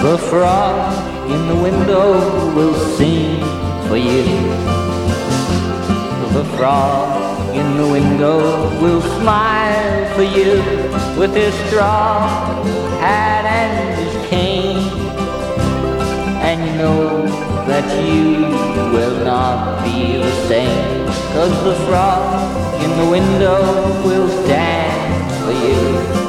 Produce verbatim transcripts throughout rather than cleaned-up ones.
The frog in the window will sing for you. The frog in the window will smile for you with his straw hat and his cane. And you know that you will not be the same, 'cause the frog in the window will dance for you.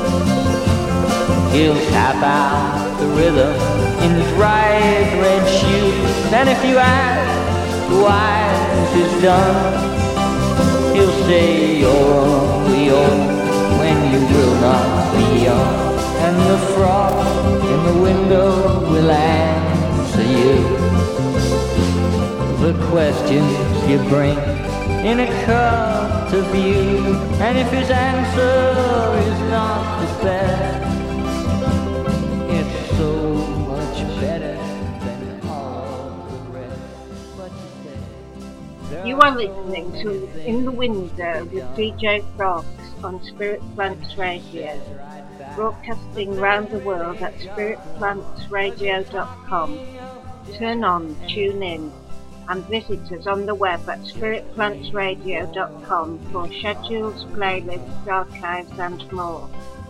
He'll tap out the rhythm in his right red shoes, and if you ask why this is done, he'll say you're only old when you will not be young. And the frog in the window will answer you the questions you bring in a cup to view. And if his answer is not the best, it's so much better than all the rest. But you say, you are listening to In the Window with D J Frogs on Spirit Plants Radio, broadcasting round the world at spirit plants radio dot com. Turn on, tune in, and visit us on the web at spirit plants radio dot com for schedules, playlists, archives and more.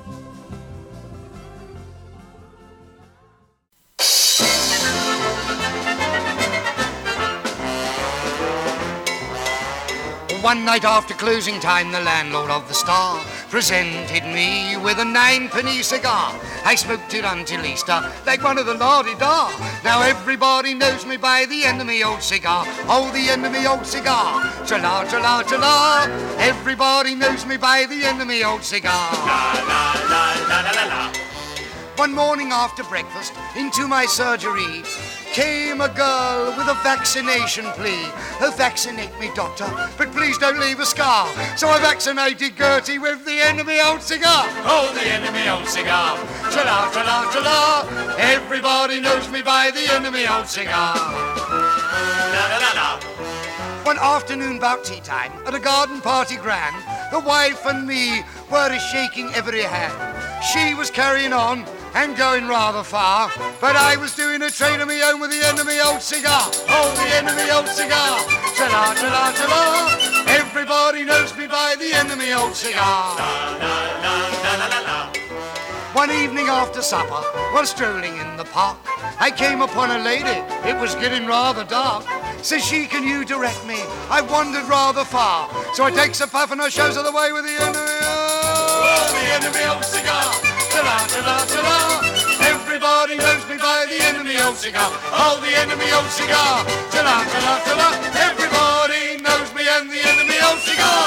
One night after closing time, the landlord of the Star presented me with a nine-penny cigar. I smoked it until Easter, like one of the la-di-da. Now everybody knows me by the end of me old cigar. Oh, the end of me old cigar. Cha-la, cha-la, cha-la. Everybody knows me by the end of me old cigar. La, la, la, la, la, la, la. One morning after breakfast, into my surgery came a girl with a vaccination plea. Oh, vaccinate me, doctor, but please don't leave a scar. So I vaccinated Gertie with the end of me old cigar. Oh, the end of me old cigar. Cha-la, cha-la, cha-la. Everybody knows me by the end of me old cigar. La, la, la, la. One afternoon about tea time, at a garden party grand, the wife and me were shaking every hand. She was carrying on and going rather far, but I was doing a train of me own with the end of me old cigar. Oh, the end of me old cigar. Cha-la, cha-la, cha-la. Everybody knows me by the end of me old cigar. La, la, la, la, la, la, la. One evening after supper, while strolling in the park, I came upon a lady. It was getting rather dark. Says she, can you direct me? I wandered rather far. So I takes a puff and I shows her the way with the end of me old, oh, the end of me old cigar. Ta-la, ta-la, ta-la. Everybody knows me by the end of me old cigar. Oh, the end of me old cigar. Ta-la, ta-la, ta-la. Everybody knows me and the end of me old cigar.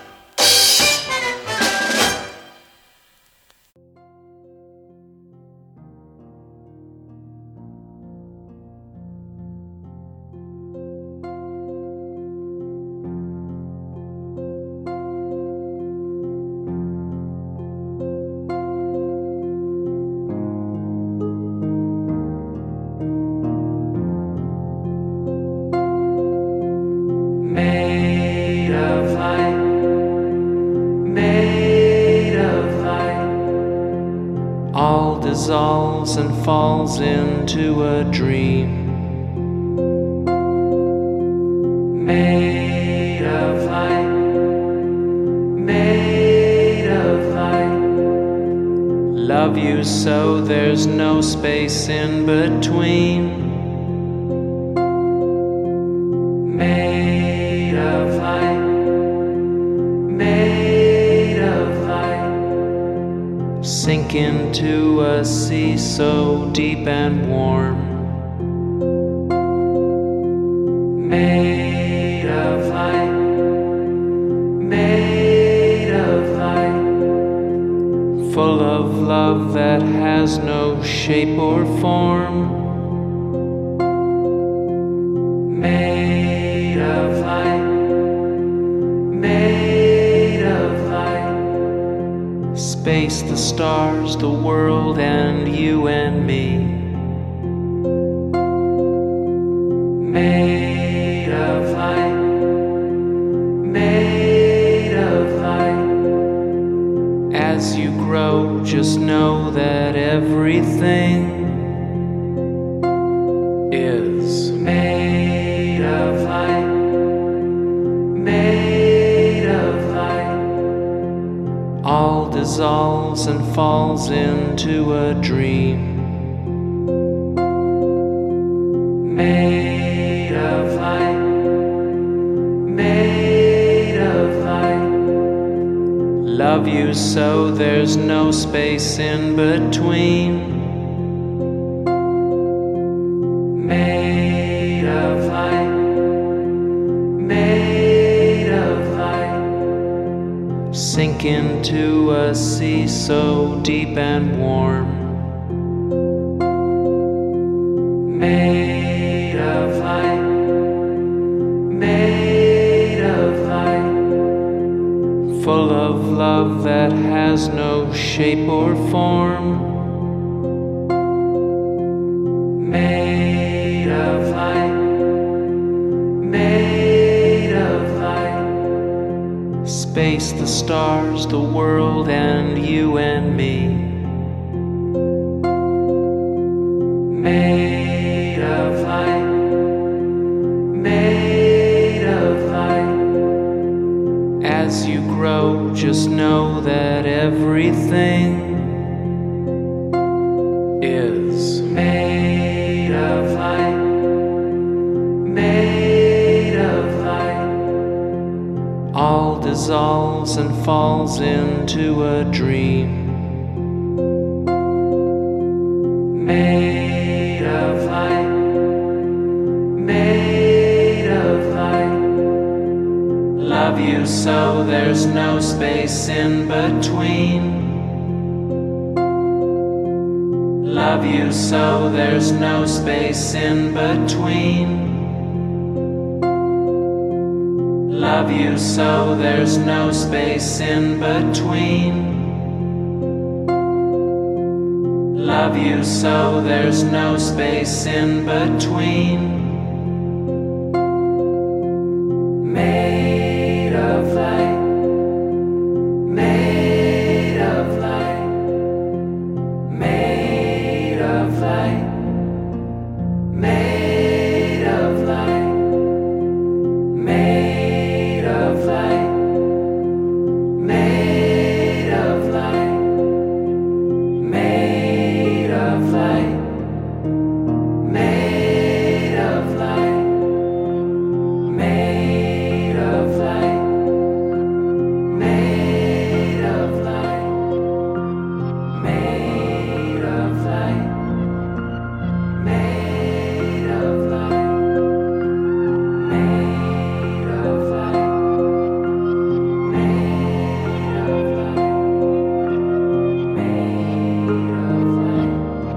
Dissolves and falls into a dream, made of light, made of light. Love you so there's no space in between, made of light, made of light. Sink into a sea so deep and warm, made of light, made of light. Full of love that has no shape or form, made of light, made of light. Space, the stars, the world, and you and me, made of light, made of light. As you grow, just know that everything is made of light, made of light. All dissolves and falls into a dream. Made of light, made of light. Love you so there's no space in between. Made of light, made of light. Sink into a sea so deep and warm. Made of light, made of light. Full of love that has no shape or form. Made of light, made of light. Space, the stars, the world, and you and me. Made of light, made of light. As you grow, just know that everything is made of light, made of light. All dissolves and falls into a dream. Made of light, made of light. Love you so there's no space in between. Love you so there's no space in between. Love you so there's no space in between. Love you so there's no space in between. Made of light, made of light, made of light, made of light, made of light, made of light, made of light, made of light, made of light, made of light, made of light, made of light, made of light, made of light, made of light,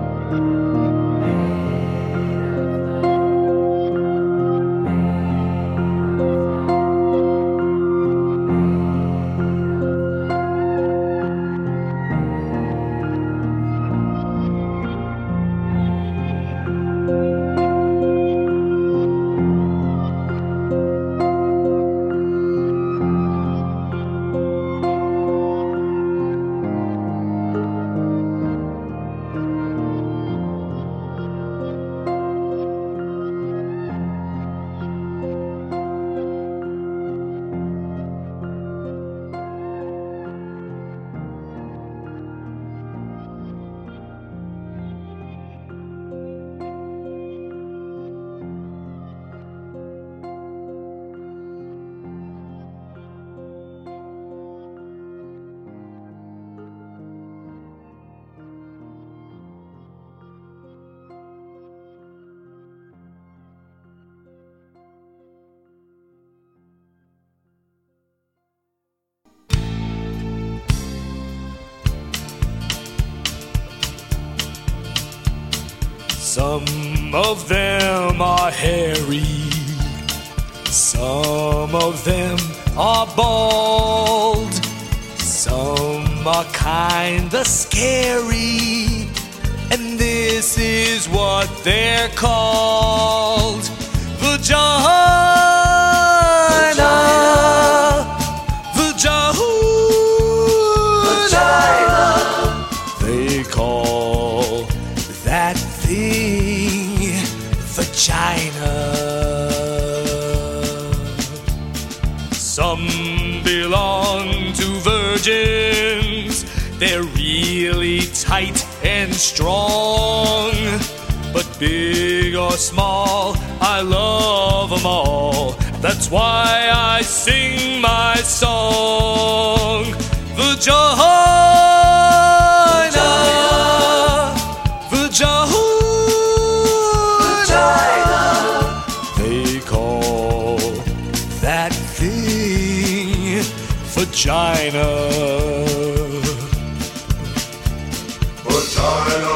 Some of them are hairy, some of them are bald, some are kinda scary, and this is what they're called. Vagina, vagina, vagina. They call that thing vagina. they're really tight and strong. But big or small, I love them all. That's why I sing my song. Vagina, vagina, vagina. They call that thing vagina. Vagina.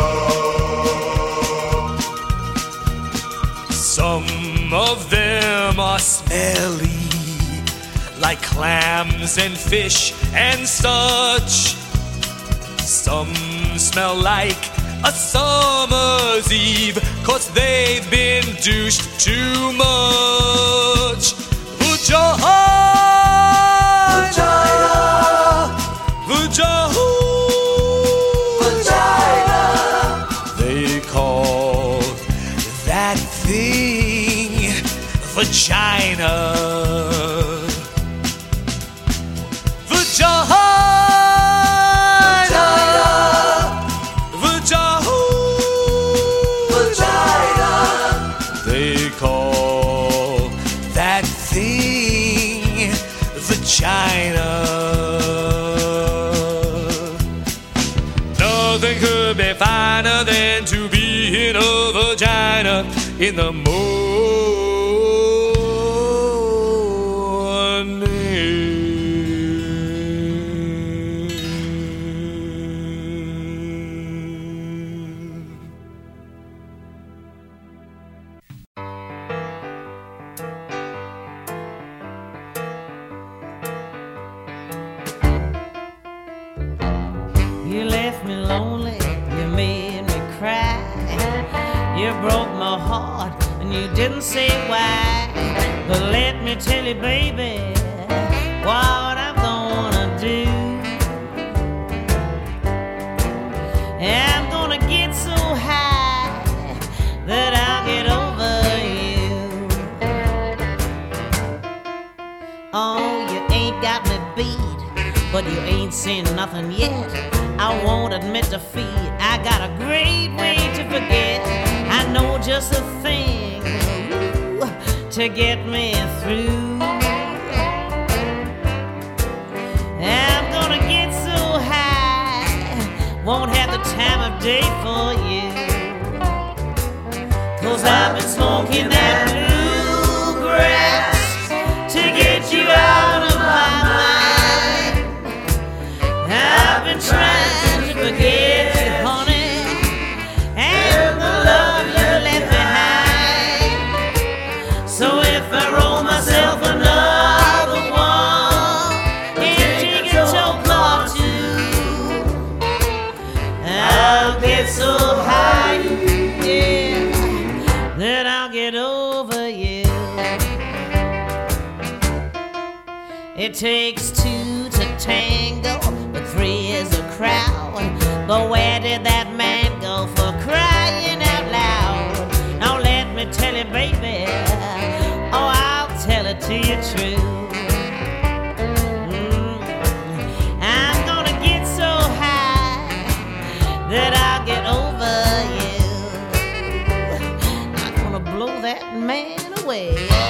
Some of them are smelly, like clams and fish and such. Some smell like a summer's eve, 'cause they've been douched too much. Vagina, vagina, vagina. They call that thing vagina. Vagina, vagina, vagina. They call that thing vagina. Nothing could be finer than to be in a vagina in the You left me lonely, you made me cry. You broke my heart and you didn't say why. But let me tell you, baby, what I'm gonna do. I'm gonna get so high that I'll get over you. Oh, you ain't got me beat, but you ain't seen nothing yet. I won't admit defeat. I got a great way to forget. I know just a thing ooh, to get me through. I'm gonna get so high, won't have the time of day for you. 'Cause I've been smoking that bluegrass to get you out of my mind. I've been trying to forget you, honey, and the love you left behind. So if I roll myself another one and take a choke or two, I'll get so high, yeah, that I'll get over you. It takes two to tango, but three is a crowd. But where did that man go for crying out loud? Now let me tell you, baby, oh, I'll tell it to you true. Mm. I'm gonna get so high that I'll get over you. I'm gonna blow that man away.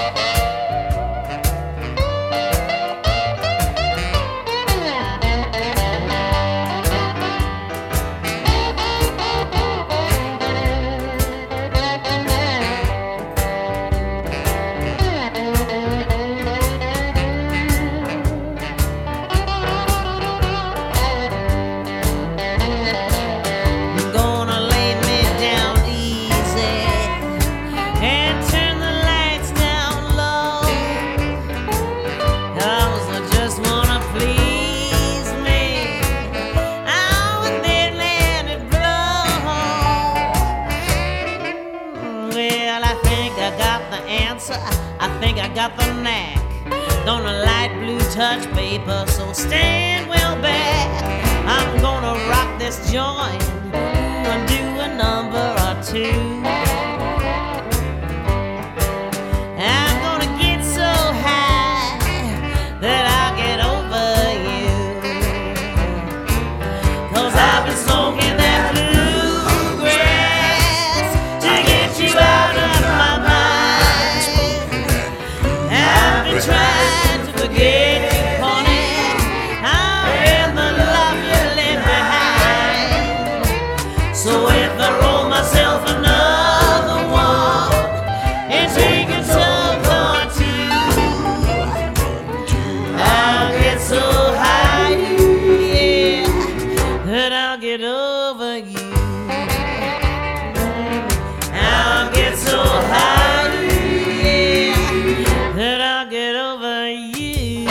I think I got the knack. Gonna light blue touch paper, so stand well back. I'm gonna rock this joint and do a number or two. I'm gonna get so high that I'll get over you. get over you. I'll get so high, yeah, that I'll get over you.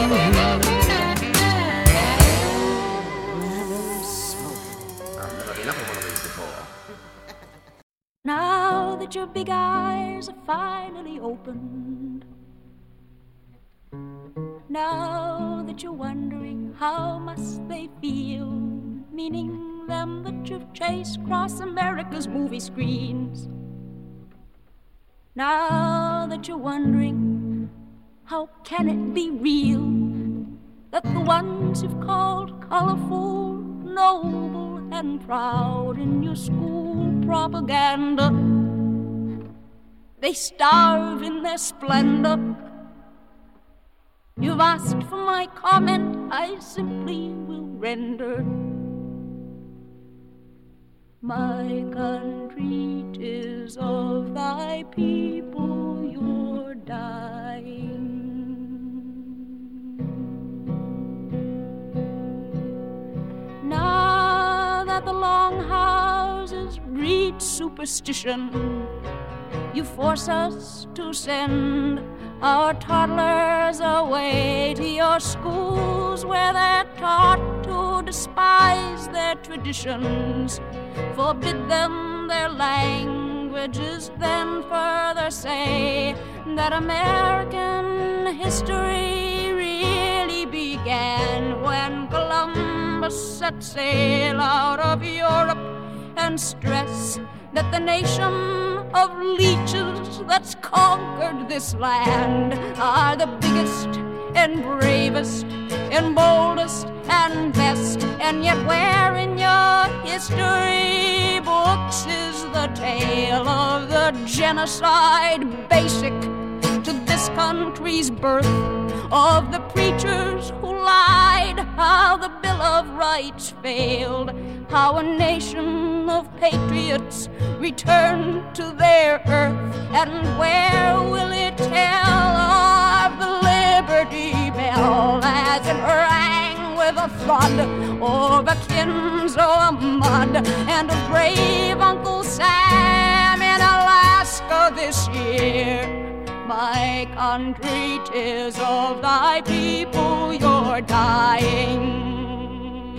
Now that your big eyes are finally opened, now that you're wondering how must they feel, meaning them that you've chased across America's movie screens. Now that you're wondering how can it be real that the ones you've called colorful, noble, and proud in your school propaganda, they starve in their splendor. You've asked for my comment, I simply will render. My country, 'tis of thy people you're dying. Now that the long houses breed superstition, you force us to send our toddlers away to your schools where they're taught to despise their traditions. Forbid them their languages, then further say that American history really began when Columbus set sail out of Europe, and stress that the nation of leeches that's conquered this land are the biggest and bravest and boldest and best. And yet where in your history books is the tale of the genocide basic to this country's birth, of the preachers who lied, how the Bill of Rights failed, how a nation of patriots returned to their earth? And where will it tell of the Liberty Bell as it rang with a thud over Kinzo mud, and of brave Uncle Sam in Alaska this year? My country, 'tis of thy people you're dying.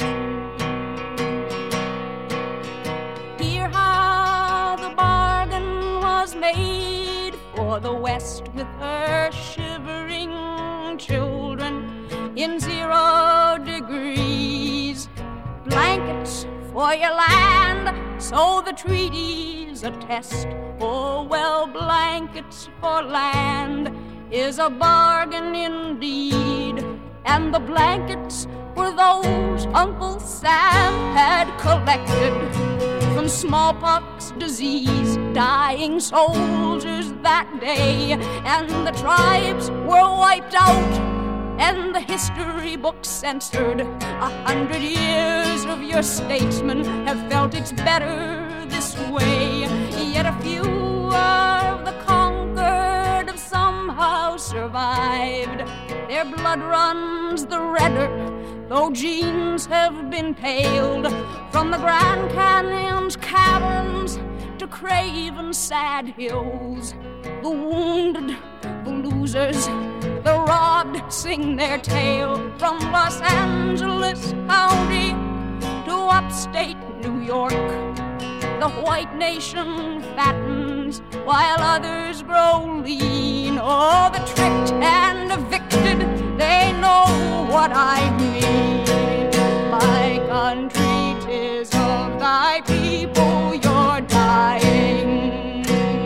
Hear how the bargain was made for the West with her shivering children in zero degrees. Blankets for your land, so the treaties attest. Oh, well, blankets for land is a bargain indeed. And the blankets were those Uncle Sam had collected from smallpox disease, dying soldiers that day. And the tribes were wiped out and the history books censored. A hundred years of your statesmen have felt it's better this way. Yet a few of the conquered have somehow survived. Their blood runs the redder, though genes have been paled. From the Grand Canyon's caverns to Craven's sad hills, the wounded, the losers, the robbed sing their tale. From Los Angeles County to upstate New York, the white nation fattens while others grow lean. Oh, the tricked and evicted, they know what I mean. My country, 'tis of thy people you're dying.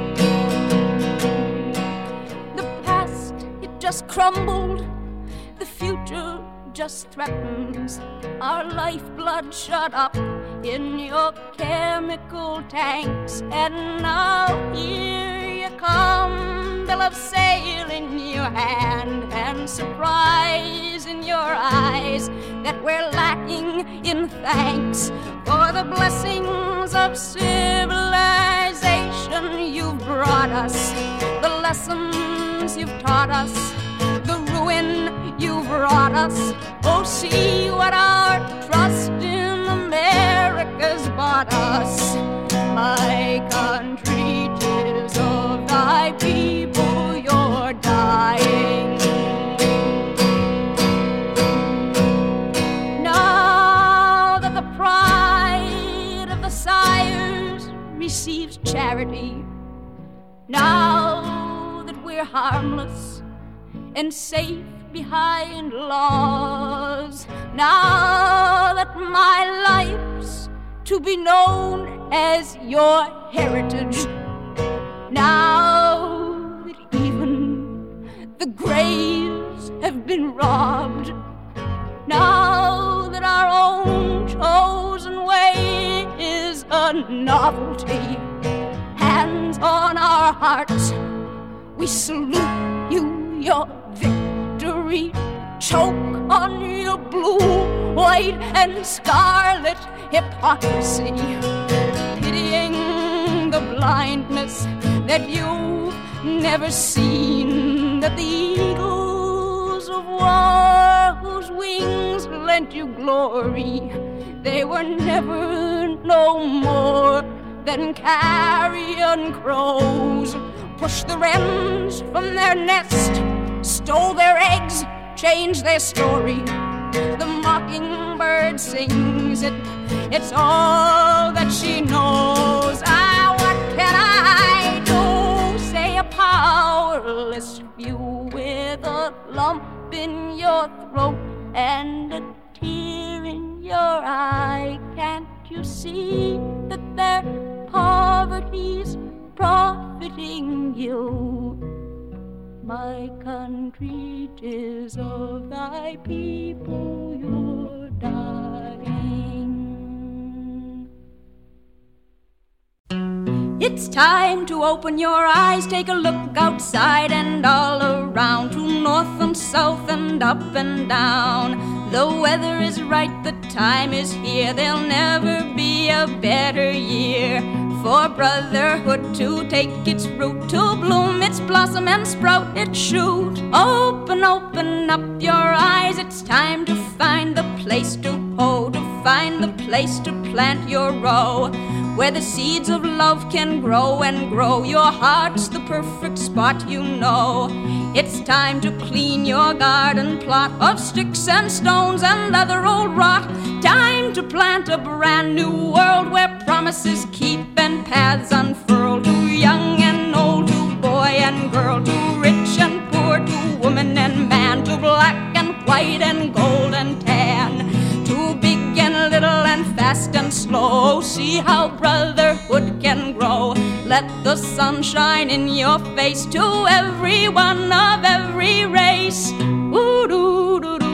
The past, it just crumbled. The future just threatens. Our lifeblood shut up in your chemical tanks. And now here you come, bill of sale in your hand, and surprise in your eyes that we're lacking in thanks for the blessings of civilization you've brought us, the lessons you've taught us, the ruin you've wrought us. Oh, see what our trust in America harmless. My country, 'tis of thy people you're dying. Now that the pride of the sires receives charity, now that we're harmless and safe behind laws, now that my life's to be known as your heritage, now that even the graves have been robbed, now that our own chosen way is a novelty, hands on our hearts, we salute you, your victory. Choke on your blue, white, and scarlet hypocrisy, pitying the blindness that you've never seen, that the eagles of war whose wings lent you glory, they were never no more than carrion crows, pushed the wrens from their nest, stole their eggs, changed their story. The mockingbird sings it, it's all that she knows. Ah, what can I do? Say a powerless few with a lump in your throat and a tear in your eye. Can't you see that their poverty's profiting you? My country, 'tis of thy people you're dying. It's time to open your eyes, take a look outside and all around, to north and south and up and down. The weather is right, the time is here, there'll never be a better year for brotherhood to take its root, to bloom its blossom and sprout its shoot. Open, open up your eyes, it's time to find the place to hoe, to find the place to plant your row, where the seeds of love can grow and grow. Your heart's the perfect spot, you know. It's time to clean your garden plot of sticks and stones and leather old rot. Time to plant a brand new world where promises keep and paths unfurl, to young and old, to boy and girl, to rich and poor, to woman and man, to black and white and gold and tan, to big and little and fast and slow. See how brotherhood can grow. Let the sun shine in your face, to everyone of every race. Ooh, doo, doo, doo.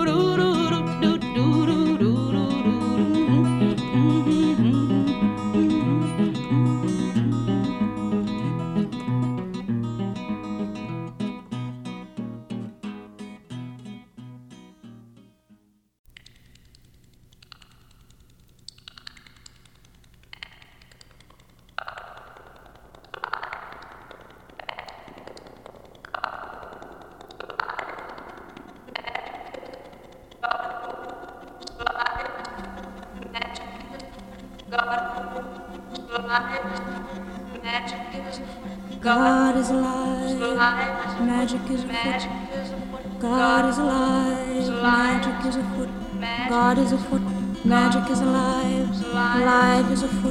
God is alive, magic is afoot. God is alive, magic is afoot. God is afoot, magic is alive, alive is afoot.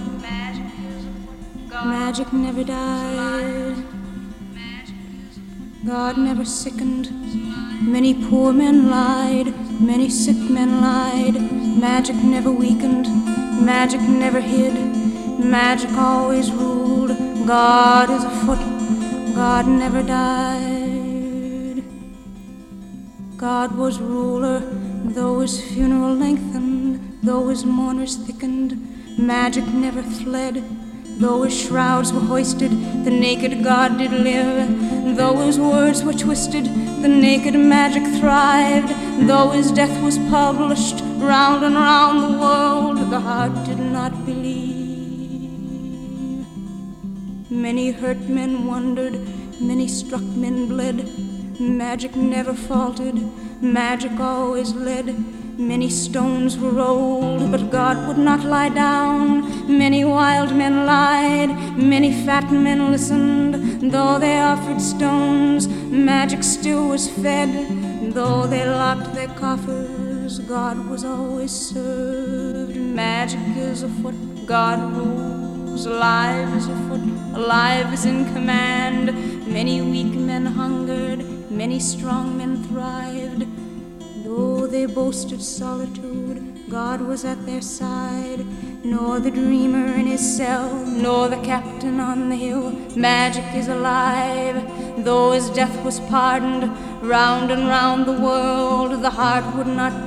Magic never died, God never sickened. Many poor men lied, many sick men lied. Magic never weakened, magic never hid. Magic always ruled. God is afoot, God never died. God was ruler, though his funeral lengthened, though his mourners thickened. Magic never fled, though his shrouds were hoisted, the naked God did live. Though his words were twisted, the naked magic thrived. Though his death was published round and round the world, the heart did not believe. Many hurt men wondered, many struck men bled. Magic never faltered, magic always led. Many stones were rolled, but God would not lie down. Many wild men lied, many fat men listened. Though they offered stones, magic still was fed. Though they locked their coffers, God was always served. Magic is afoot, God rules. Alive is afoot, alive is in command. Many weak men hungered, many strong men thrived. Though they boasted solitude, God was at their side. Nor the dreamer in his cell, nor the captain on the hill. Magic is alive, though his death was pardoned. Round and round the world the heart would not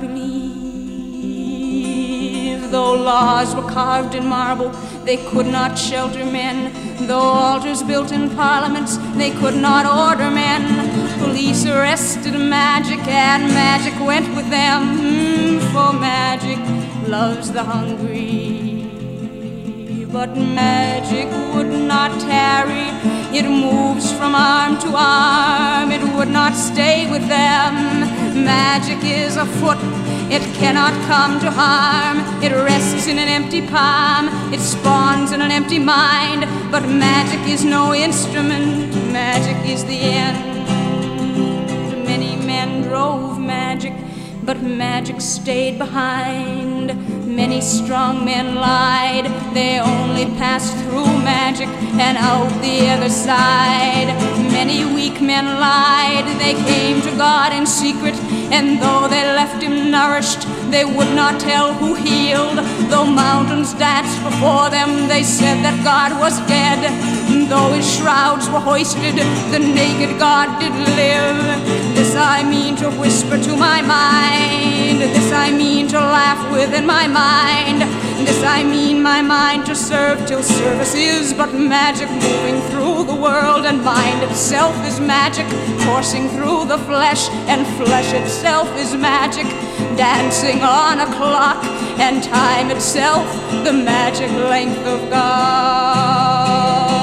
believe. Though laws were carved in marble, they could not shelter men. Though altars built in parliaments, they could not order men. Police arrested magic, and magic went with them. Mm, for magic loves the hungry. But magic would not tarry. It moves from arm to arm. It would not stay with them. Magic is afoot. It cannot come to harm. It rests in an empty palm. It spawns in an empty mind. But magic is no instrument. Magic is the end. Many men drove magic, but magic stayed behind. Many strong men lied. They only passed through magic and out the other side. Many weak men lied. They came to God in secret, and though they left him nourished, they would not tell who healed. Though mountains danced before them, they said that God was dead. Though his shrouds were hoisted, the naked God did live. This I mean to whisper to my mind. This I mean to laugh with in my mind. This I mean my mind to serve till service is but magic moving through the world, and mind itself is magic coursing through the flesh, and flesh itself is magic dancing on a clock, and time itself the magic length of God.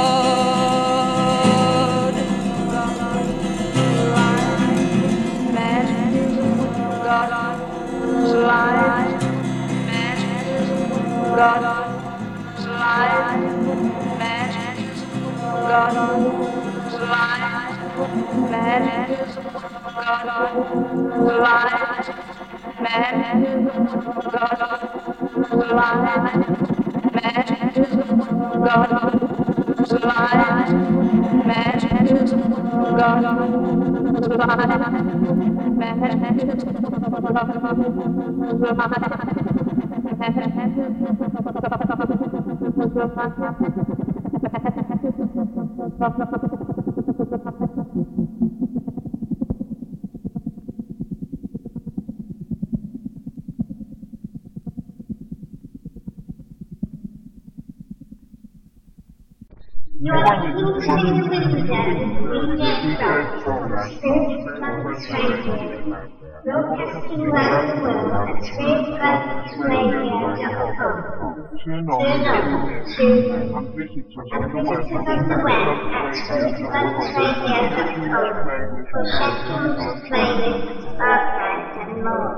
Magic is God's life. Magic is God's life. Magic is God's life. Magic is God's life. Magic is God's life. Magic is God's life. Magic is God's life. Magic is You are listening to the window, D J Frog, Spirit Plus Radio, broadcasting around the world at spirit plus radio dot com. Turn on to and visit us on the web at spirit plus radio dot com for schedules, playlists, archives and more.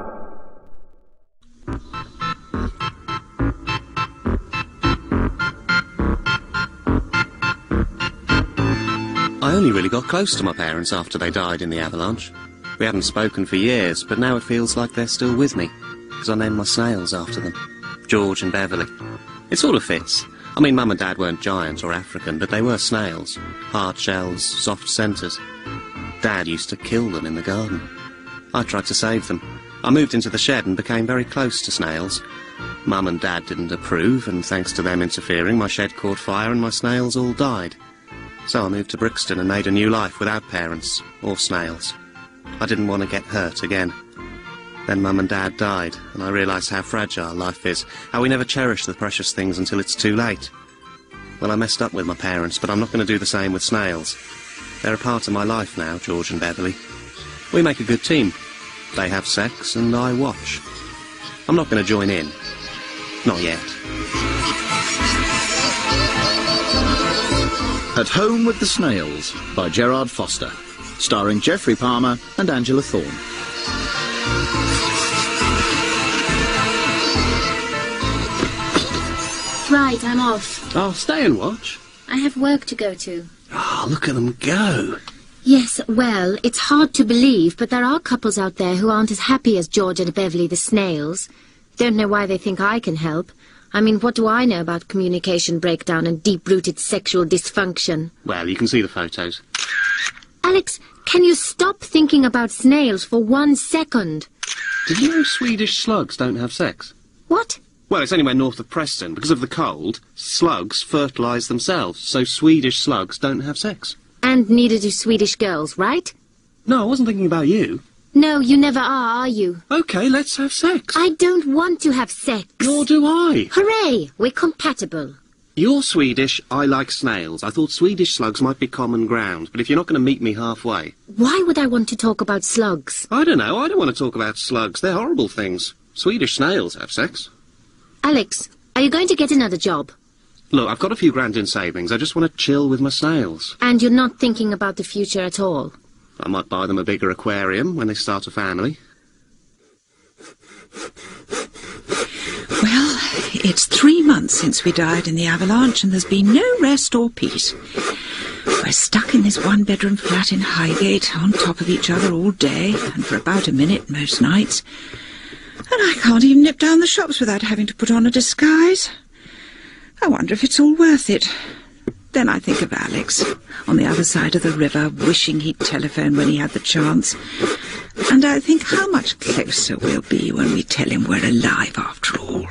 I only really got close to my parents after they died in the avalanche. We hadn't spoken for years, but now it feels like they're still with me, because I named my snails after them. George and Beverly. It sort of fits. I mean, Mum and Dad weren't giant or African, but they were snails. Hard shells, soft centres. Dad used to kill them in the garden. I tried to save them. I moved into the shed and became very close to snails. Mum and Dad didn't approve, and thanks to them interfering, my shed caught fire and my snails all died. So I moved to Brixton and made a new life without parents, or snails. I didn't want to get hurt again. Then Mum and Dad died, and I realised how fragile life is, how we never cherish the precious things until it's too late. Well, I messed up with my parents, but I'm not going to do the same with snails. They're a part of my life now, George and Beverly. We make a good team. They have sex, and I watch. I'm not going to join in. Not yet. At Home with the Snails by Gerard Foster, starring Geoffrey Palmer and Angela Thorne. right, I'm off. Oh, stay and watch. I have work to go to. Oh, look at them go. Yes, well, it's hard to believe, but there are couples out there who aren't as happy as George and Beverly the snails. Don't know why they think I can help. I mean, what do I know about communication breakdown and deep-rooted sexual dysfunction? Well, you can see the photos. Alex, can you stop thinking about snails for one second? Did you know Swedish slugs don't have sex? What? Well, it's anywhere north of Preston. Because of the cold, slugs fertilise themselves, so Swedish slugs don't have sex. And neither do Swedish girls, right? No, I wasn't thinking about you. No, you never are, are you? OK, let's have sex. I don't want to have sex. Nor do I. Hooray! We're compatible. You're Swedish, I like snails. I thought Swedish slugs might be common ground, but if you're not going to meet me halfway... Why would I want to talk about slugs? I don't know, I don't want to talk about slugs. They're horrible things. Swedish snails have sex. Alex, are you going to get another job? Look, I've got a few grand in savings. I just want to chill with my snails. And you're not thinking about the future at all? I might buy them a bigger aquarium when they start a family. Well, it's three months since we died in the avalanche, and there's been no rest or peace. We're stuck in this one-bedroom flat in Highgate, on top of each other all day, and for about a minute most nights. And I can't even nip down the shops without having to put on a disguise. I wonder if it's all worth it. Then I think of Alex, on the other side of the river, wishing he'd telephone when he had the chance. And I think how much closer we'll be when we tell him we're alive after all.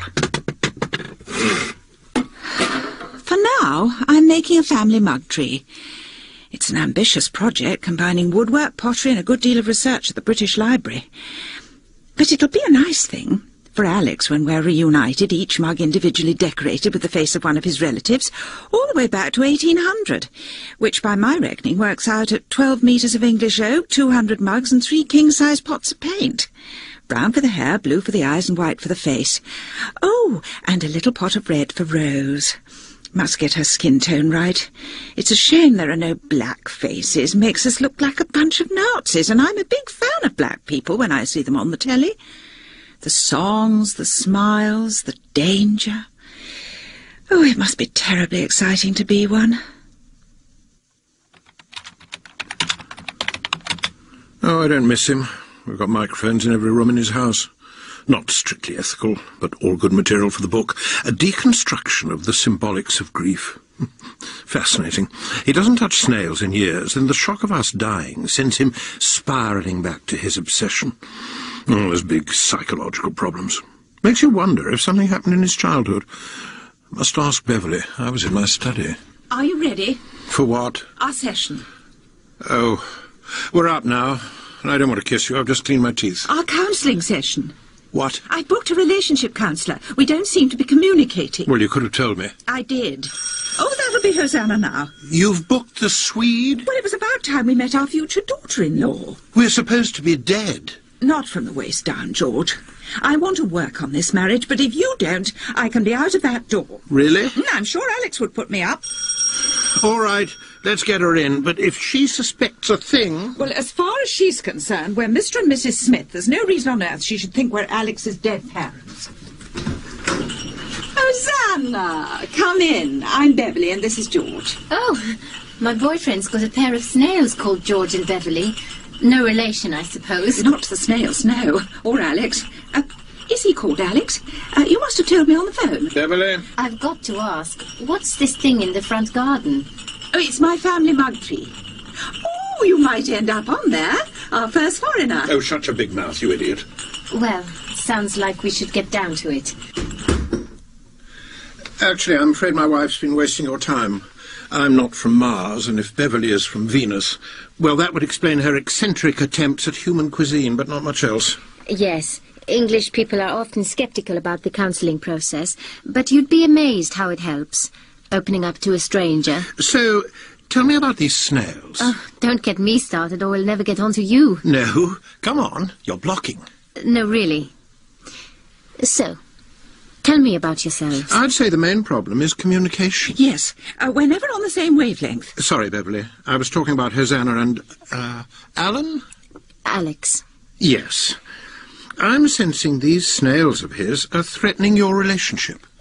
For now, I'm making a family mug tree. It's an ambitious project, combining woodwork, pottery and a good deal of research at the British Library. But it'll be a nice thing. For Alex, when we're reunited, each mug individually decorated with the face of one of his relatives, all the way back to eighteen hundred, which by my reckoning works out at twelve metres of English oak, two hundred mugs and three king-size pots of paint. Brown for the hair, blue for the eyes and white for the face. Oh, and a little pot of red for Rose. Must get her skin tone right. It's a shame there are no black faces. Makes us look like a bunch of Nazis, and I'm a big fan of black people when I see them on the telly. The songs, the smiles, the danger. Oh, it must be terribly exciting to be one. Oh, I don't miss him. We've got microphones in every room in his house. Not strictly ethical, but all good material for the book. A deconstruction of the symbolics of grief. Fascinating. He doesn't touch snails in years, and the shock of us dying sends him spiralling back to his obsession. Oh, there's big psychological problems. Makes you wonder if something happened in his childhood. Must ask Beverly. I was in my study. Are you ready? For what? Our session. Oh, we're up now. And I don't want to kiss you. I've just cleaned my teeth. Our counselling session. What? I booked a relationship counsellor. We don't seem to be communicating. Well, you could have told me. I did. Oh, that'll be Hosanna now. You've booked the Swede? Well, it was about time we met our future daughter-in-law. We're supposed to be dead. Not from the waist down, George. I want to work on this marriage, but if you don't, I can be out of that door. Really? I'm sure Alex would put me up. All right, let's get her in, but if she suspects a thing... Well, as far as she's concerned, we're Mister and Missus Smith. There's no reason on earth she should think we're Alex's dead parents. Hosanna! Come in. I'm Beverly and this is George. Oh, my boyfriend's got a pair of snails called George and Beverly. No relation, I suppose. Not the snails, no. Or Alex. Uh, is he called Alex? Uh, you must have told me on the phone. Beverly? I've got to ask, what's this thing in the front garden? Oh, it's my family mug tree. Oh, you might end up on there. Our first foreigner. Oh, shut your big mouth, you idiot. Well, sounds like we should get down to it. Actually, I'm afraid my wife's been wasting your time. I'm not from Mars, and if Beverly is from Venus, well, that would explain her eccentric attempts at human cuisine, but not much else. Yes, English people are often sceptical about the counselling process, but you'd be amazed how it helps, opening up to a stranger. So, tell me about these snails. Oh, don't get me started or we'll never get on to you. No, come on, you're blocking. No, really. So... tell me about yourselves. I'd say the main problem is communication. Yes, uh, we're never on the same wavelength. Sorry, Beverly. I was talking about Hosanna and, uh, Alan? Alex. Yes. I'm sensing these snails of his are threatening your relationship.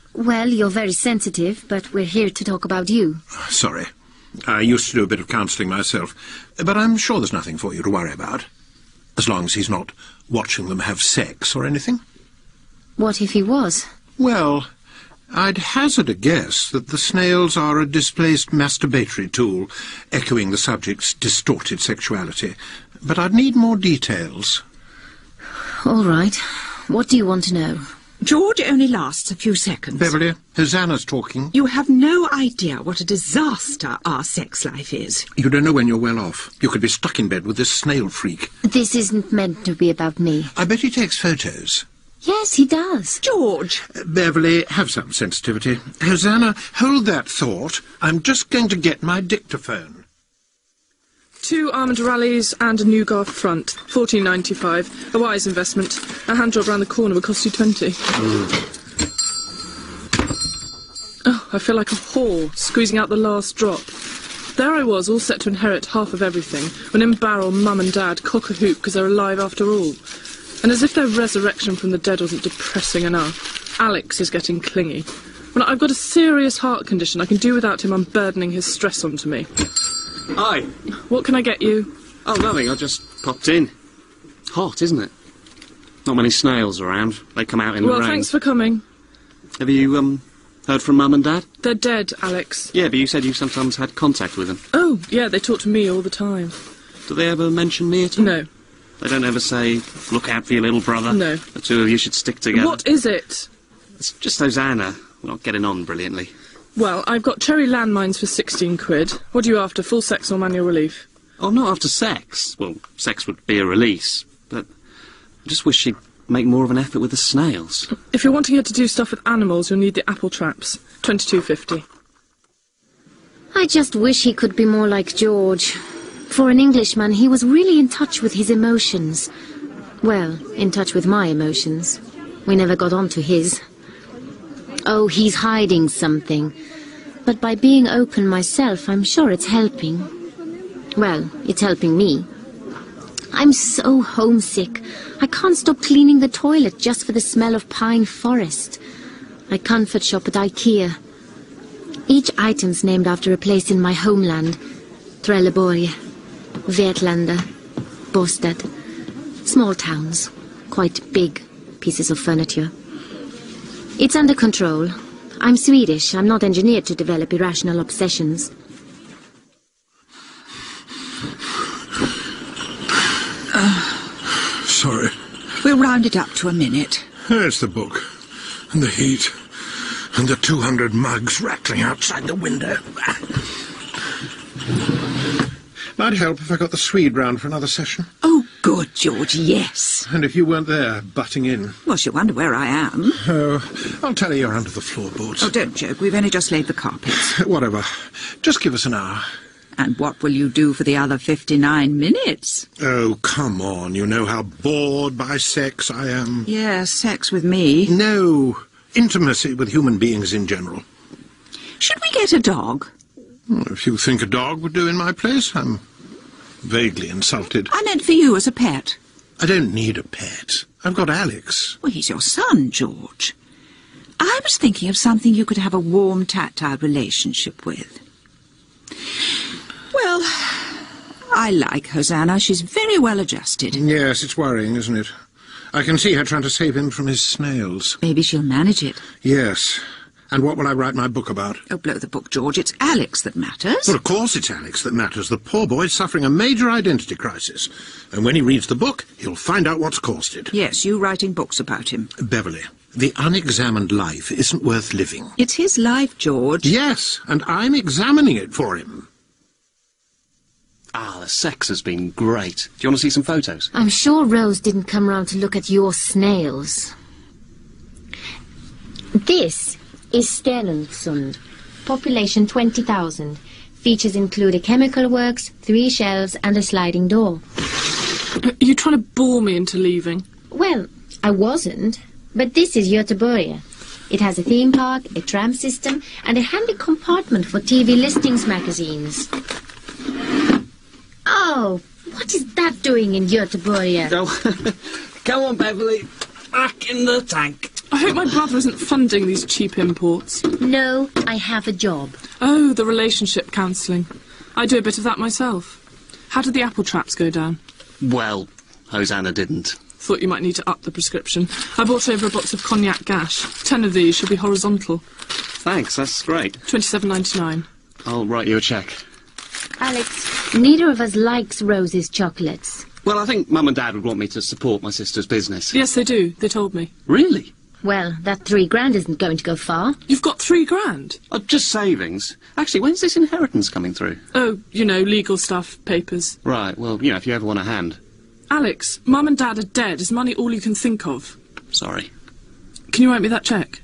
Well, you're very sensitive, but we're here to talk about you. Sorry. I used to do a bit of counselling myself, but I'm sure there's nothing for you to worry about. As long as he's not watching them have sex or anything. What if he was? Well, I'd hazard a guess that the snails are a displaced masturbatory tool, echoing the subject's distorted sexuality. But I'd need more details. All right. What do you want to know? George only lasts a few seconds. Beverly, Hosanna's talking. You have no idea what a disaster our sex life is. You don't know when you're well off. You could be stuck in bed with this snail freak. This isn't meant to be about me. I bet he takes photos. Yes, he does. George! Uh, Beverly, have some sensitivity. Hosanna, hold that thought. I'm just going to get my dictaphone. Two armoured rallies and a new Garth front. fourteen ninety-five. A wise investment. A hand job round the corner would cost you twenty. Oh, I feel like a whore, squeezing out the last drop. There I was, all set to inherit half of everything, when in barrel mum and dad cock a hoop because they're alive after all. And as if their resurrection from the dead wasn't depressing enough, Alex is getting clingy. Well, I've got a serious heart condition. I can do without him unburdening his stress onto me. Hi. What can I get you? Oh, nothing. I just popped in. Hot, isn't it? Not many snails around. They come out in well, the rain. Well, thanks for coming. Have you, um, heard from Mum and Dad? They're dead, Alex. Yeah, but you said you sometimes had contact with them. Oh, yeah, they talk to me all the time. Do they ever mention me at all? No. They don't ever say, look out for your little brother? No. The two of you should stick together? What is it? It's just Hosanna. We're not getting on brilliantly. Well, I've got cherry landmines for sixteen quid. What are you after, full sex or manual relief? Oh, I'm not after sex. Well, sex would be a release, but I just wish she'd make more of an effort with the snails. If you're wanting her to do stuff with animals, you'll need the apple traps. twenty-two fifty. I just wish he could be more like George. For an Englishman, he was really in touch with his emotions. Well, in touch with my emotions. We never got on to his. Oh, he's hiding something. But by being open myself, I'm sure it's helping. Well, it's helping me. I'm so homesick. I can't stop cleaning the toilet just for the smell of pine forest. I comfort shop at IKEA. Each item's named after a place in my homeland. Trelleborg, Vetlanda, Båstad. Small towns, quite big pieces of furniture. It's under control. I'm Swedish. I'm not engineered to develop irrational obsessions. Uh, Sorry. We'll round it up to a minute. There's the book. And the heat. And the two hundred mugs rattling outside the window. Might help if I got the Swede round for another session. Oh, good, George, yes. And if you weren't there, butting in. Well, she'll wonder where I am. Oh, I'll tell her you're under the floorboards. Oh, don't joke. We've only just laid the carpets. Whatever. Just give us an hour. And what will you do for the other fifty-nine minutes? Oh, come on. You know how bored by sex I am. Yeah, sex with me. No. Intimacy with human beings in general. Should we get a dog? Well, if you think a dog would do in my place, I'm vaguely insulted. I meant for you as a pet. I don't need a pet. I've got Alex. Well, he's your son, George. I was thinking of something you could have a warm, tactile relationship with. Well, I like Hosanna. She's very well adjusted. Yes, it's worrying, isn't it? I can see her trying to save him from his snails. Maybe she'll manage it. Yes. And what will I write my book about? Oh, blow the book, George. It's Alex that matters. Well, of course it's Alex that matters. The poor boy's suffering a major identity crisis. And when he reads the book, he'll find out what's caused it. Yes, you writing books about him. Beverly, the unexamined life isn't worth living. It's his life, George. Yes, and I'm examining it for him. Ah, the sex has been great. Do you want to see some photos? I'm sure Rose didn't come round to look at your snails. This is Stenungsund. Population twenty thousand. Features include a chemical works, three shelves and a sliding door. Are you trying to bore me into leaving? Well, I wasn't. But this is Göteborg. It has a theme park, a tram system and a handy compartment for T V listings magazines. Oh, what is that doing in Göteborg? Go, go on, Beverly. Back in the tank. I hope my brother isn't funding these cheap imports. No, I have a job. Oh, the relationship counselling. I do a bit of that myself. How did the apple traps go down? Well, Hosanna didn't. Thought you might need to up the prescription. I bought over a box of cognac gash. Ten of these should be horizontal. Thanks, that's great. Twenty-seven ninety-nine. I'll write you a cheque. Alex, neither of us likes Rose's chocolates. Well, I think Mum and Dad would want me to support my sister's business. Yes, they do. They told me. Really? Well, that three grand isn't going to go far. You've got three grand? Oh, just savings. Actually, when's this inheritance coming through? Oh, you know, legal stuff, papers. Right, well, you know, if you ever want a hand. Alex, Mum and Dad are dead. Is money all you can think of? Sorry. Can you write me that cheque?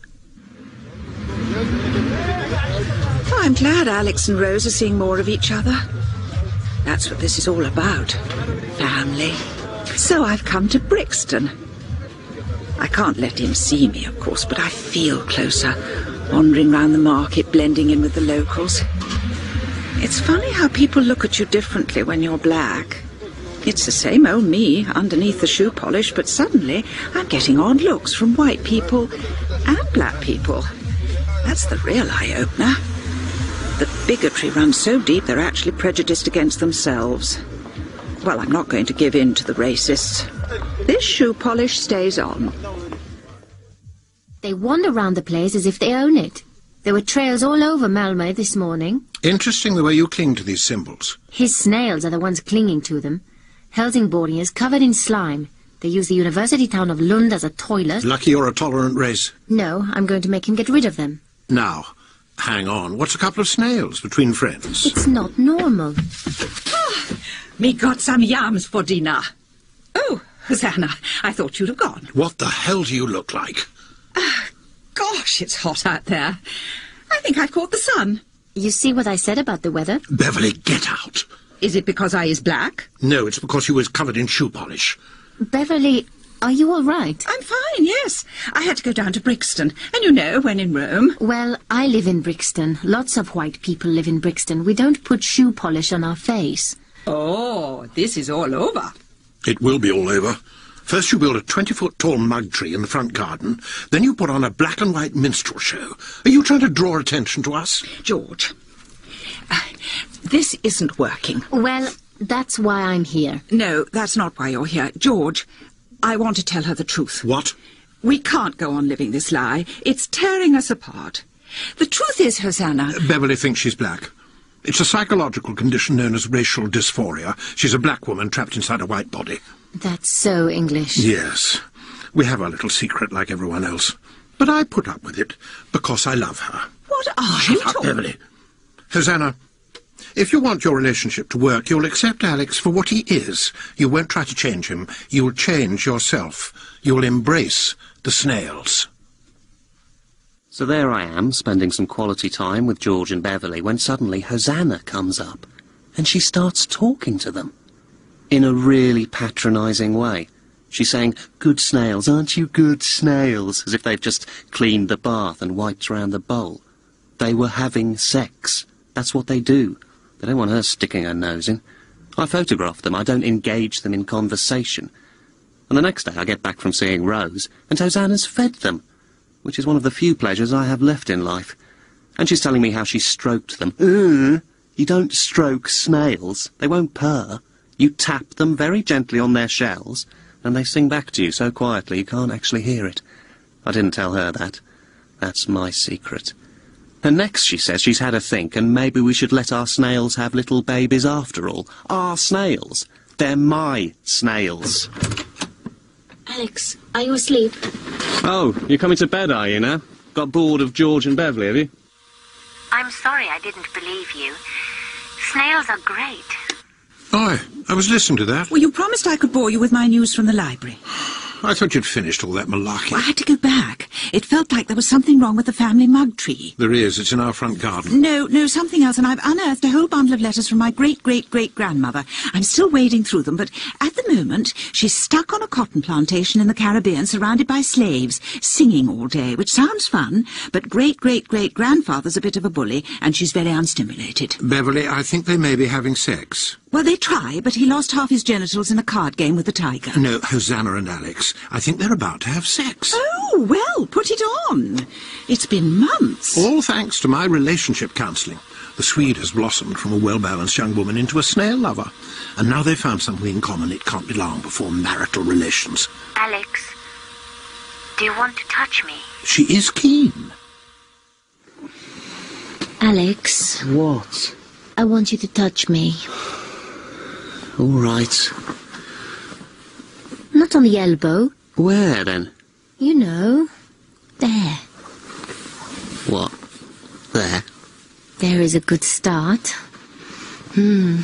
Oh, I'm glad Alex and Rose are seeing more of each other. That's what this is all about. Family. So I've come to Brixton. I can't let him see me, of course, but I feel closer, wandering round the market, blending in with the locals. It's funny how people look at you differently when you're black. It's the same old me underneath the shoe polish, but suddenly I'm getting odd looks from white people and black people. That's the real eye-opener. The bigotry runs so deep they're actually prejudiced against themselves. Well, I'm not going to give in to the racists. This shoe polish stays on. They wander round the place as if they own it. There were trails all over Malmö this morning. Interesting the way you cling to these symbols. His snails are the ones clinging to them. Helsingborg is covered in slime. They use the university town of Lund as a toilet. Lucky you're a tolerant race. No, I'm going to make him get rid of them. Now, hang on. What's a couple of snails between friends? It's not normal. Oh, me got some yams for dinner. Oh, Hosanna, I thought you'd have gone. What the hell do you look like? Uh, gosh, it's hot out there. I think I've caught the sun. You see what I said about the weather? Beverly, get out. Is it because I is black? No, it's because you was covered in shoe polish. Beverly, are you all right? I'm fine, yes. I had to go down to Brixton. And you know, when in Rome... Well, I live in Brixton. Lots of white people live in Brixton. We don't put shoe polish on our face. Oh, this is all over. It will be all over. First you build a twenty-foot-tall mug tree in the front garden, then you put on a black and white minstrel show. Are you trying to draw attention to us? George, uh, this isn't working. Well, that's why I'm here. No, that's not why you're here. George, I want to tell her the truth. What? We can't go on living this lie. It's tearing us apart. The truth is, Hosanna... Uh, Beverly thinks she's black. It's a psychological condition known as racial dysphoria. She's a black woman trapped inside a white body. That's so English. Yes. We have our little secret like everyone else. But I put up with it because I love her. What are Shut you up, talking... Beverly. Hosanna, if you want your relationship to work, you'll accept Alex for what he is. You won't try to change him. You'll change yourself. You'll embrace the snails. So there I am, spending some quality time with George and Beverly, when suddenly Hosanna comes up, and she starts talking to them. In a really patronising way. She's saying, "Good snails, aren't you good snails?" as if they've just cleaned the bath and wiped round the bowl. They were having sex. That's what they do. They don't want her sticking her nose in. I photograph them. I don't engage them in conversation. And the next day I get back from seeing Rose, and Hosanna's fed them, which is one of the few pleasures I have left in life. And she's telling me how she stroked them. Uh, you don't stroke snails. They won't purr. You tap them very gently on their shells, and they sing back to you so quietly you can't actually hear it. I didn't tell her that. That's my secret. And next she says she's had a think, and maybe we should let our snails have little babies after all. Our snails. They're my snails. Alex, are you asleep? Oh, you're coming to bed, are you now? Got bored of George and Beverly, have you? I'm sorry I didn't believe you. Snails are great. Aye, I was listening to that. Well, you promised I could bore you with my news from the library. I thought you'd finished all that malarkey. I had to go back. It felt like there was something wrong with the family mug tree. There is. It's in our front garden. No, no, something else, and I've unearthed a whole bundle of letters from my great-great-great-grandmother. I'm still wading through them, but at the moment she's stuck on a cotton plantation in the Caribbean surrounded by slaves, singing all day, which sounds fun, but great-great-great-grandfather's a bit of a bully, and she's very unstimulated. Beverly, I think they may be having sex. Well, they try, but he lost half his genitals in a card game with the tiger. No, Hosanna and Alex. I think they're about to have sex. Oh, well, put it on. It's been months. All thanks to my relationship counselling. The Swede has blossomed from a well-balanced young woman into a snail lover. And now they've found something in common. It can't be long before marital relations. Alex, do you want to touch me? She is keen. Alex. What? I want you to touch me. All right. Not on the elbow. Where, then? You know. There. What? There? There is a good start. Hmm.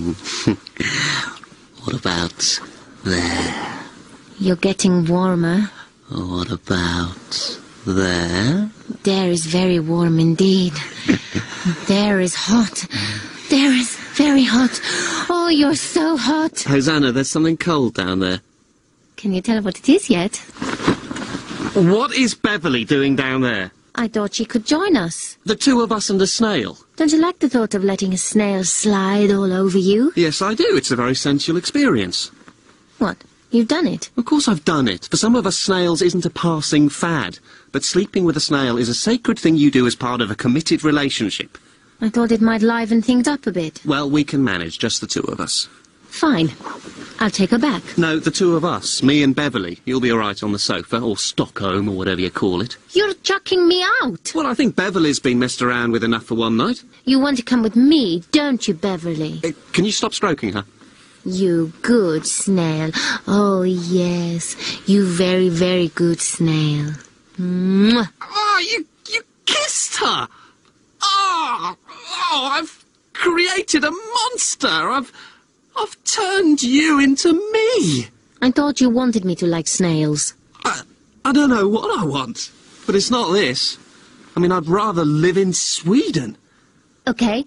What about there? You're getting warmer. What about there? There is very warm indeed. There is hot. There is very hot. Oh, you're so hot. Hosanna, there's something cold down there. Can you tell what it is yet? What is Beverly doing down there? I thought she could join us. The two of us and a snail. Don't you like the thought of letting a snail slide all over you? Yes, I do. It's a very sensual experience. What? You've done it? Of course I've done it. For some of us, snails isn't a passing fad. But sleeping with a snail is a sacred thing you do as part of a committed relationship. I thought it might liven things up a bit. Well, we can manage, just the two of us. Fine. I'll take her back. No, the two of us, me and Beverly. You'll be all right on the sofa, or Stockholm, or whatever you call it. You're chucking me out. Well, I think Beverly's been messed around with enough for one night. You want to come with me, don't you, Beverly? Uh, can you stop stroking her? You good snail. Oh, yes. You very, very good snail. Mwah. Oh, you, you kissed her! Oh, oh, I've created a monster! I've... I've turned you into me! I thought you wanted me to like snails. I, I don't know what I want, but it's not this. I mean, I'd rather live in Sweden. Okay.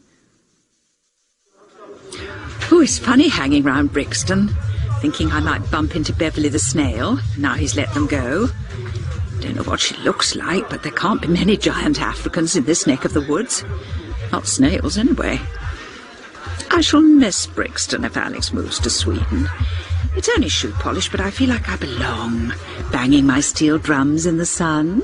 Oh, it's funny hanging round Brixton, thinking I might bump into Beverly the snail, now he's let them go. Don't know what she looks like, but there can't be many giant Africans in this neck of the woods. Not snails, anyway. I shall miss Brixton if Alex moves to Sweden. It's only shoe polish, but I feel like I belong, banging my steel drums in the sun.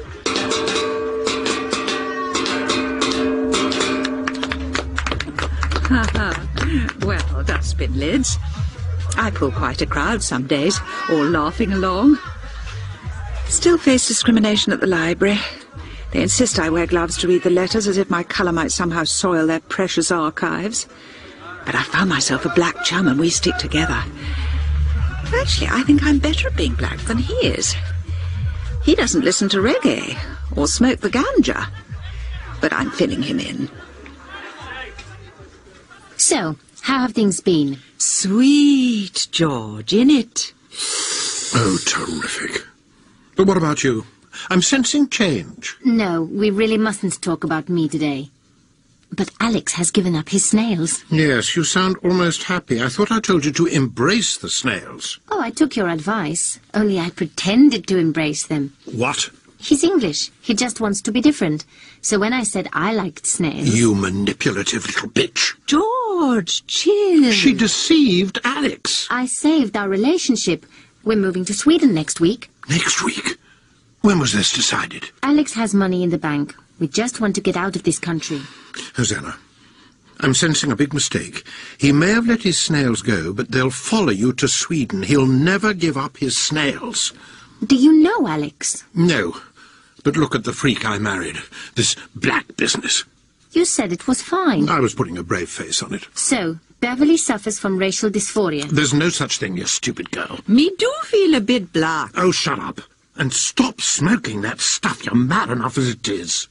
Ha ha. Well, dustbin lids. I pull quite a crowd some days, all laughing along. Still face discrimination at the library. They insist I wear gloves to read the letters, as if my colour might somehow soil their precious archives. But I found myself a black chum and we stick together. Actually, I think I'm better at being black than he is. He doesn't listen to reggae or smoke the ganja. But I'm filling him in. So, how have things been? Sweet, George, innit? Oh, terrific. But what about you? I'm sensing change. No, we really mustn't talk about me today. But Alex has given up his snails. Yes, you sound almost happy. I thought I told you to embrace the snails. Oh, I took your advice. Only I pretended to embrace them. What? He's English. He just wants to be different. So when I said I liked snails... You manipulative little bitch. George, chill. She deceived Alex. I saved our relationship. We're moving to Sweden next week. Next week? When was this decided? Alex has money in the bank. We just want to get out of this country. Hosanna, I'm sensing a big mistake. He may have let his snails go, but they'll follow you to Sweden. He'll never give up his snails. Do you know Alex? No, but look at the freak I married. This black business. You said it was fine. I was putting a brave face on it. So, Beverly suffers from racial dysphoria. There's no such thing, you stupid girl. Me do feel a bit black. Oh, shut up. And stop smoking that stuff. You're mad enough as it is.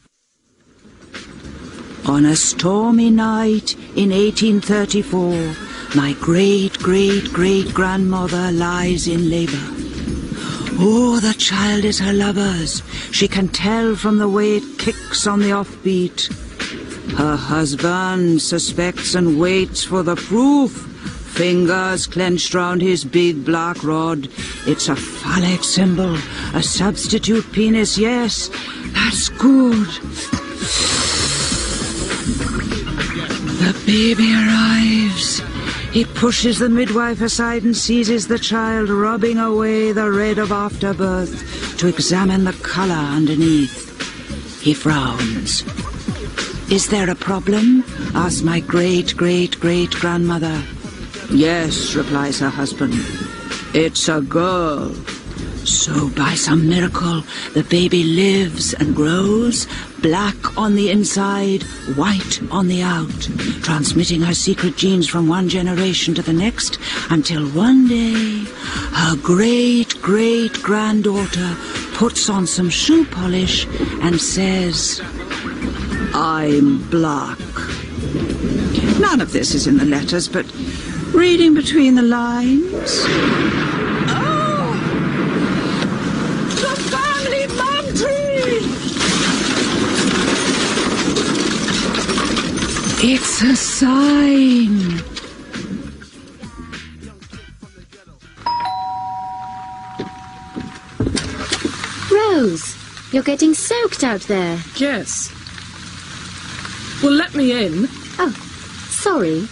On a stormy night in eighteen thirty-four, my great-great-great-grandmother lies in labour. Oh, the child is her lover's. She can tell from the way it kicks on the offbeat. Her husband suspects and waits for the proof. Fingers clenched round his big black rod. It's a phallic symbol, a substitute penis, yes. That's good. The baby arrives. He pushes the midwife aside and seizes the child, rubbing away the red of afterbirth to examine the colour underneath. He frowns. "Is there a problem?" asks my great-great-great-grandmother. "Yes," replies her husband. "It's a girl." So by some miracle, the baby lives and grows, black on the inside, white on the out, transmitting her secret genes from one generation to the next, until one day, her great-great-granddaughter puts on some shoe polish and says, "I'm black." None of this is in the letters, but reading between the lines... It's a sign. Rose, you're getting soaked out there. Yes. Well, let me in. Oh, sorry.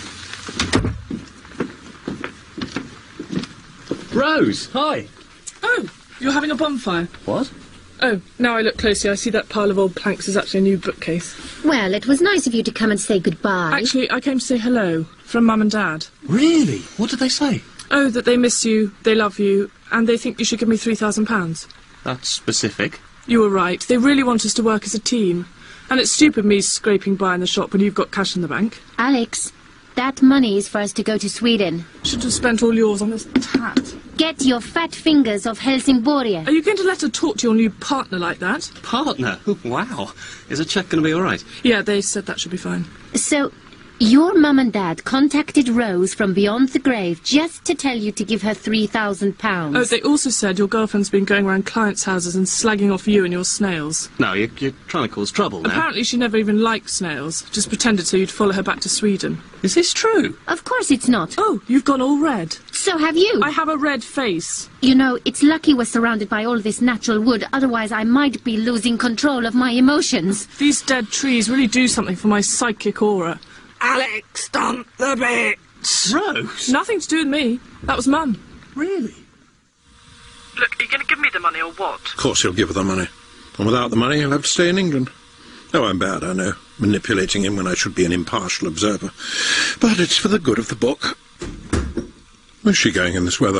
Rose, hi. Oh, you're having a bonfire. What? Oh, now I look closely, I see that pile of old planks is actually a new bookcase. Well, it was nice of you to come and say goodbye. Actually, I came to say hello, from Mum and Dad. Really? What did they say? Oh, that they miss you, they love you, and they think you should give me three thousand pounds. That's specific. You were right. They really want us to work as a team. And it's stupid me scraping by in the shop when you've got cash in the bank. Alex, that money is for us to go to Sweden. Should have spent all yours on this tat. Get your fat fingers off Helsingborg. Are you going to let her talk to your new partner like that? Partner? Wow. Is a cheque going to be all right? Yeah, they said that should be fine. So, your mum and dad contacted Rose from beyond the grave just to tell you to give her three thousand pounds. Oh, they also said your girlfriend's been going around clients' houses and slagging off you and your snails. No, you're, you're trying to cause trouble now. Apparently she never even liked snails. Just pretended so you'd follow her back to Sweden. Is this true? Of course it's not. Oh, you've gone all red. So have you. I have a red face. You know, it's lucky we're surrounded by all this natural wood, otherwise I might be losing control of my emotions. These dead trees really do something for my psychic aura. Alex, stomp the bits! Rose? Nothing to do with me. That was Mum. Really? Look, are you going to give me the money or what? Of course he'll give her the money. And without the money, he'll have to stay in England. Oh, I'm bad, I know. Manipulating him when I should be an impartial observer. But it's for the good of the book. Where's she going in this weather?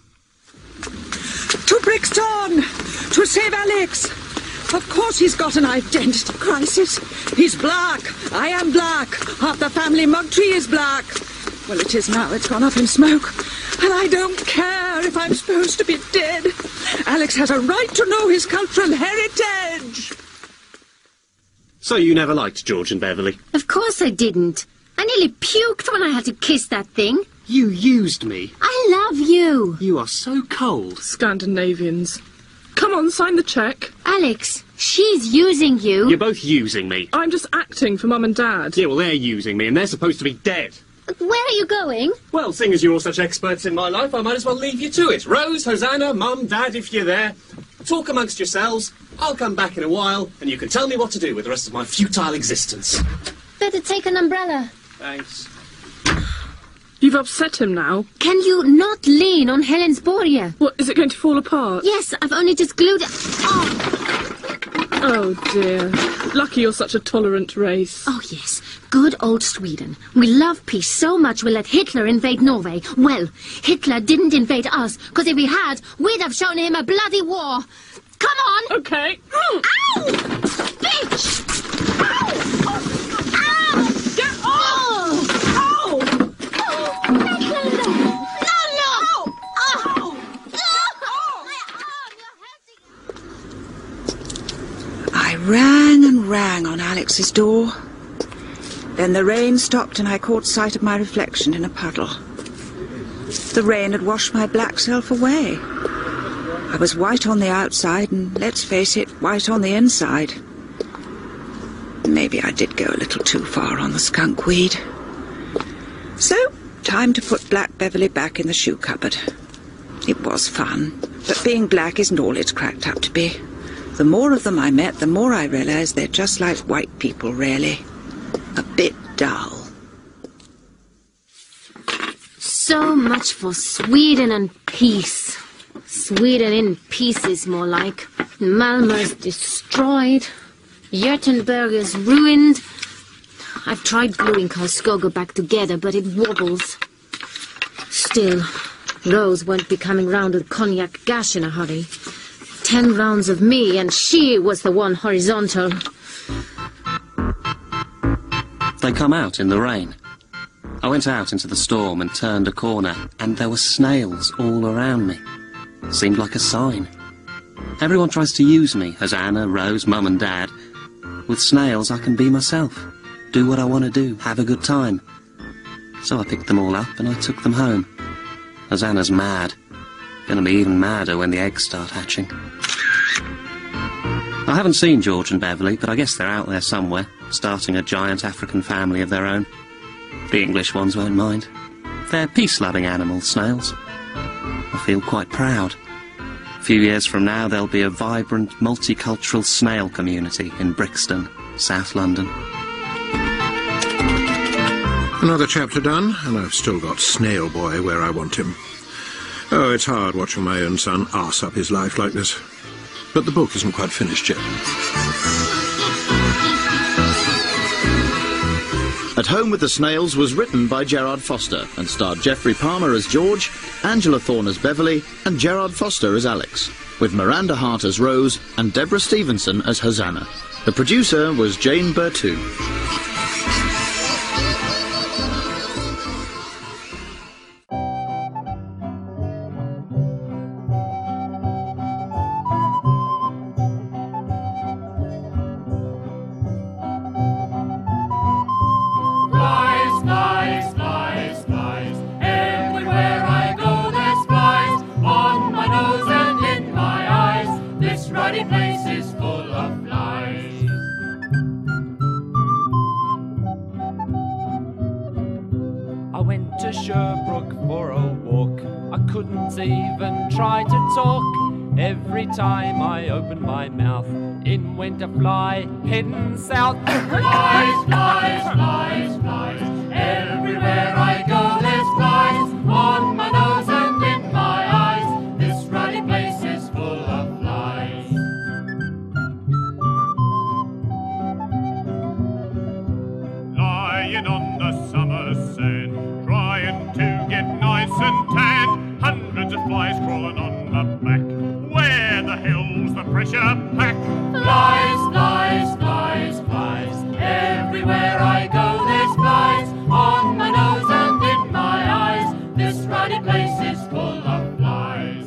To Brixton! To save Alex! Of course he's got an identity crisis. He's black. I am black. Half the family mug tree is black. Well, it is now. It's gone up in smoke. And I don't care if I'm supposed to be dead. Alex has a right to know his cultural heritage. So you never liked George and Beverly? Of course I didn't. I nearly puked when I had to kiss that thing. You used me. I love you. You are so cold. Scandinavians. Come on, sign the cheque. Alex, she's using you. You're both using me. I'm just acting for Mum and Dad. Yeah, well, they're using me, and they're supposed to be dead. Where are you going? Well, seeing as you're all such experts in my life, I might as well leave you to it. Rose, Hosanna, Mum, Dad, if you're there, talk amongst yourselves. I'll come back in a while, and you can tell me what to do with the rest of my futile existence. Better take an umbrella. Thanks. You've upset him now. Can you not lean on Helensborg? What, is it going to fall apart? Yes, I've only just glued it. Oh. Oh, dear. Lucky you're such a tolerant race. Oh, yes. Good old Sweden. We love peace so much we let Hitler invade Norway. Well, Hitler didn't invade us, because if he had, we'd have shown him a bloody war. Come on! Okay. Ow! Bitch! Ow! Oh. Ow! Get off! Oh. Ow! No, no! I rang and rang on Alex's door. Then the rain stopped and I caught sight of my reflection in a puddle. The rain had washed my black self away. I was white on the outside and, let's face it, white on the inside. Maybe I did go a little too far on the skunk weed. So, time to put Black Beverly back in the shoe cupboard. It was fun, but being black isn't all it's cracked up to be. The more of them I met, the more I realised they're just like white people, really. A bit dull. So much for Sweden and peace. Sweden in pieces, more like. Malmö's destroyed. Göteborg is ruined. I've tried gluing Karlskoga back together, but it wobbles. Still, Rose won't be coming round with cognac gash in a hurry. Ten rounds of me, and she was the one horizontal. They come out in the rain. I went out into the storm and turned a corner, and there were snails all around me. Seemed like a sign. Everyone tries to use me, as Anna, Rose, Mum and Dad. With snails I can be myself. Do what I want to do, have a good time. So I picked them all up and I took them home. Hosanna's mad. Gonna be even madder when the eggs start hatching. I haven't seen George and Beverly, but I guess they're out there somewhere, starting a giant African family of their own. The English ones won't mind. They're peace-loving animals, snails. I feel quite proud. A few years from now there'll be a vibrant, multicultural snail community in Brixton, South London. Another chapter done, and I've still got Snail Boy where I want him. Oh, it's hard watching my own son arse up his life like this. But the book isn't quite finished yet. At Home with the Snails was written by Gerard Foster and starred Geoffrey Palmer as George, Angela Thorne as Beverly and Gerard Foster as Alex, with Miranda Hart as Rose and Deborah Stevenson as Hosanna. The producer was Jane Bertou. Time I opened my mouth, in went a fly, heading south. Flies, flies, flies, flies, everywhere I go there's flies, on my nose and in my eyes, this ruddy place is full of flies. Lying on the summer sand, trying to get nice and tanned, hundreds of flies crawling on the back. Where the hell's the pressure pack? Flies, flies, flies, flies, everywhere I go there's flies, on my nose and in my eyes, this ruddy place is full of flies.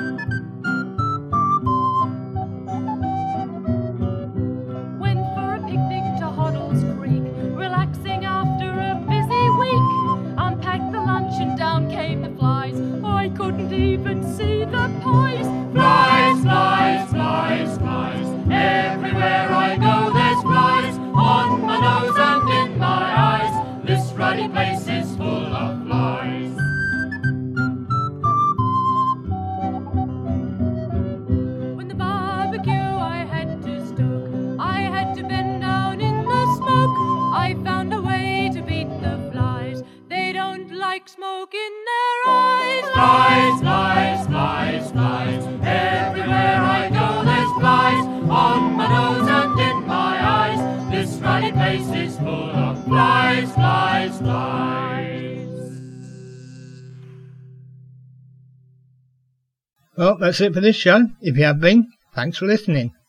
Went for a picnic to Hoddles Creek, relaxing after a busy week. Unpacked the lunch and down came the flies, I couldn't even see the pies. Flies, flies, flies, flies, everywhere I go there's flies, on my nose and in my eyes, this ruddy place is full of flies. When the barbecue I had to stoke, I had to bend down in the smoke. I found a way to beat the flies, they don't like smoke in their eyes. Flies, flies, flies, flies, everywhere I go there's flies, on my nose and in my eyes, this ruddy place is full of flies, flies, flies. Well, that's it for this show. If you have been, thanks for listening.